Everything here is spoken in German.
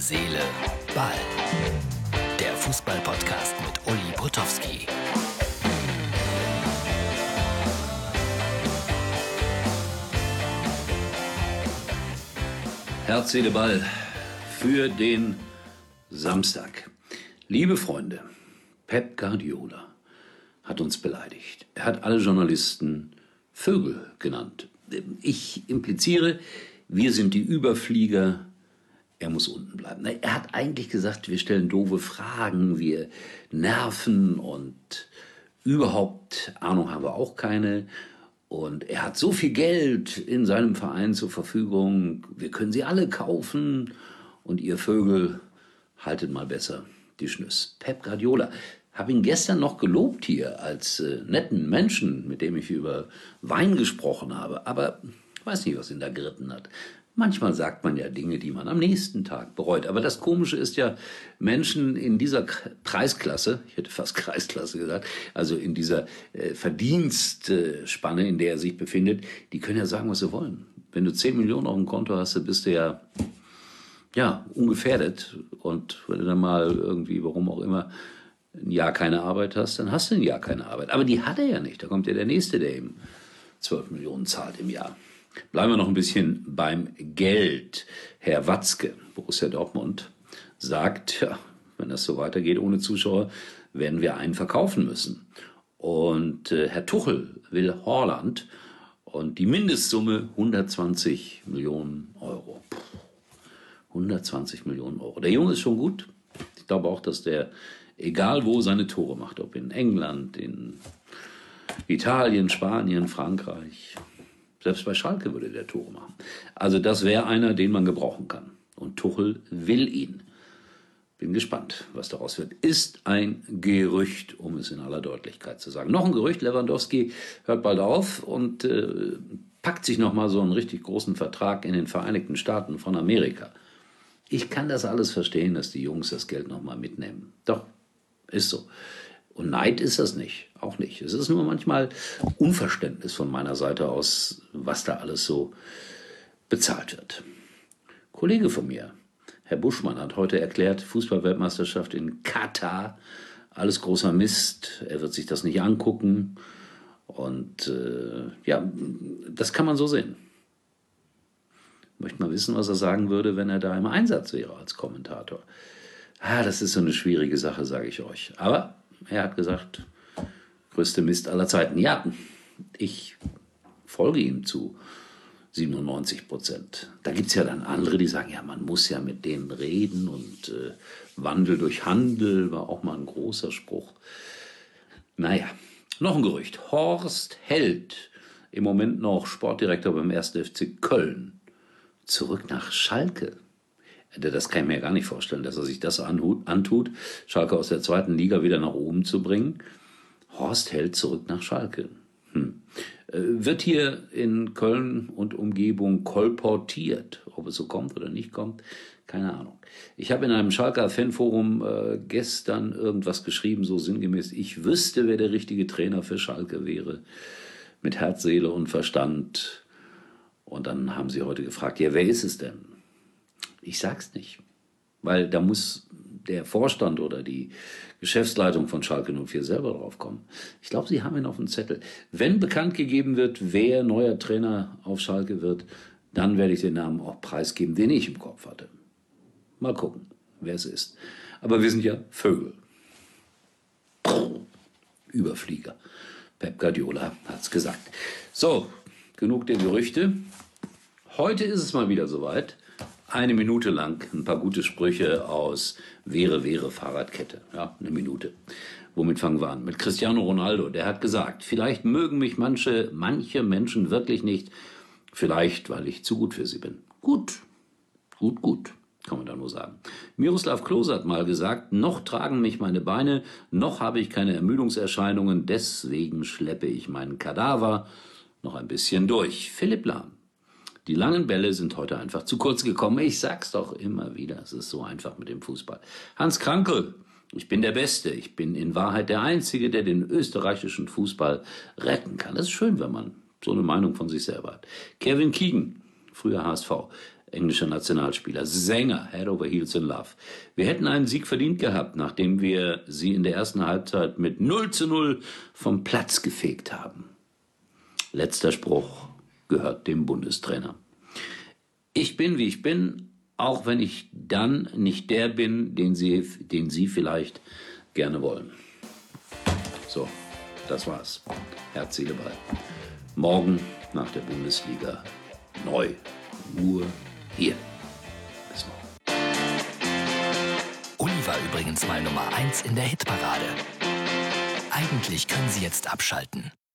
Seele, Ball. Der Fußball-Podcast mit Uli Potowski. Herz, Seele, Ball für den Samstag. Liebe Freunde, Pep Guardiola hat uns beleidigt. Er hat alle Journalisten Vögel genannt. Ich impliziere, wir sind die Überflieger, er muss unten bleiben. Er hat eigentlich gesagt, wir stellen doofe Fragen, wir nerven und überhaupt Ahnung haben wir auch keine. Und er hat so viel Geld in seinem Verein zur Verfügung, wir können sie alle kaufen und ihr Vögel, haltet mal besser die Schnüss. Pep Guardiola, habe ihn gestern noch gelobt hier als netten Menschen, mit dem ich über Wein gesprochen habe, aber ich weiß nicht, was ihn da geritten hat. Manchmal sagt man ja Dinge, die man am nächsten Tag bereut. Aber das Komische ist ja, Menschen in dieser Preisklasse, ich hätte fast Kreisklasse gesagt, also in dieser Verdienstspanne, in der er sich befindet, die können ja sagen, was sie wollen. Wenn du 10 Millionen auf dem Konto hast, dann bist du ja ungefährdet. Und wenn du dann mal irgendwie, warum auch immer, ein Jahr keine Arbeit hast, dann hast du ein Jahr keine Arbeit. Aber die hat er ja nicht. Da kommt ja der Nächste, der ihm 12 Millionen zahlt im Jahr. Bleiben wir noch ein bisschen beim Geld. Herr Watzke, Borussia Dortmund, sagt, ja, wenn das so weitergeht ohne Zuschauer, werden wir einen verkaufen müssen. Und Herr Tuchel will Haaland und die Mindestsumme 120 Millionen Euro. 120 Millionen Euro. Der Junge ist schon gut. Ich glaube auch, dass der, egal wo, seine Tore macht. Ob in England, in Italien, Spanien, Frankreich. Selbst bei Schalke würde der Tore machen. Also das wäre einer, den man gebrauchen kann. Und Tuchel will ihn. Bin gespannt, was daraus wird. Ist ein Gerücht, um es in aller Deutlichkeit zu sagen. Noch ein Gerücht, Lewandowski hört bald auf und packt sich nochmal so einen richtig großen Vertrag in den Vereinigten Staaten von Amerika. Ich kann das alles verstehen, dass die Jungs das Geld nochmal mitnehmen. Doch, ist so. Und Neid ist das nicht, auch nicht. Es ist nur manchmal Unverständnis von meiner Seite aus, was da alles so bezahlt wird. Kollege von mir, Herr Buschmann, hat heute erklärt, Fußball-Weltmeisterschaft in Katar, alles großer Mist, er wird sich das nicht angucken. Und das kann man so sehen. Ich möchte mal wissen, was er sagen würde, wenn er da im Einsatz wäre als Kommentator. Das ist so eine schwierige Sache, sage ich euch. Aber er hat gesagt, größte Mist aller Zeiten. Ja, ich folge ihm zu 97%. Da gibt es ja dann andere, die sagen, ja, man muss ja mit denen reden und Wandel durch Handel war auch mal ein großer Spruch. Naja, noch ein Gerücht. Horst Held, im Moment noch Sportdirektor beim 1. FC Köln, zurück nach Schalke. Das kann ich mir ja gar nicht vorstellen, dass er sich das antut, Schalke aus der 2. Liga wieder nach oben zu bringen. Horst Held zurück nach Schalke. Wird hier in Köln und Umgebung kolportiert. Ob es so kommt oder nicht kommt, keine Ahnung. Ich habe in einem Schalker Fanforum gestern irgendwas geschrieben, so sinngemäß, ich wüsste, wer der richtige Trainer für Schalke wäre. Mit Herz, Seele und Verstand. Und dann haben sie heute gefragt, ja, wer ist es denn? Ich sag's nicht, weil da muss der Vorstand oder die Geschäftsleitung von Schalke 04 selber drauf kommen. Ich glaube, sie haben ihn auf dem Zettel. Wenn bekannt gegeben wird, wer neuer Trainer auf Schalke wird, dann werde ich den Namen auch preisgeben, den ich im Kopf hatte. Mal gucken, wer es ist. Aber wir sind ja Vögel. Überflieger. Pep Guardiola hat's gesagt. So, genug der Gerüchte. Heute ist es mal wieder soweit. 1 Minute lang ein paar gute Sprüche aus wäre Fahrradkette. Ja, 1 Minute. Womit fangen wir an? Mit Cristiano Ronaldo. Der hat gesagt, vielleicht mögen mich manche Menschen wirklich nicht. Vielleicht, weil ich zu gut für sie bin. Gut. Kann man da nur sagen. Miroslav Klose hat mal gesagt, noch tragen mich meine Beine, noch habe ich keine Ermüdungserscheinungen, deswegen schleppe ich meinen Kadaver noch ein bisschen durch. Philipp Lahm. Die langen Bälle sind heute einfach zu kurz gekommen. Ich sag's doch immer wieder, es ist so einfach mit dem Fußball. Hans Krankl, ich bin der Beste. Ich bin in Wahrheit der Einzige, der den österreichischen Fußball retten kann. Das ist schön, wenn man so eine Meinung von sich selber hat. Kevin Keegan, früher HSV. englischer Nationalspieler, Sänger, Head over Heels in Love. Wir hätten einen Sieg verdient gehabt, nachdem wir sie in der ersten Halbzeit mit 0:0 vom Platz gefegt haben. Letzter Spruch gehört dem Bundestrainer. Ich bin, wie ich bin, auch wenn ich dann nicht der bin, den Sie vielleicht gerne wollen. So, das war's. Herz, Seele, Ball. Morgen nach der Bundesliga neu. Nur hier. Bis morgen. Uli war übrigens mal Nummer 1 in der Hitparade. Eigentlich können Sie jetzt abschalten.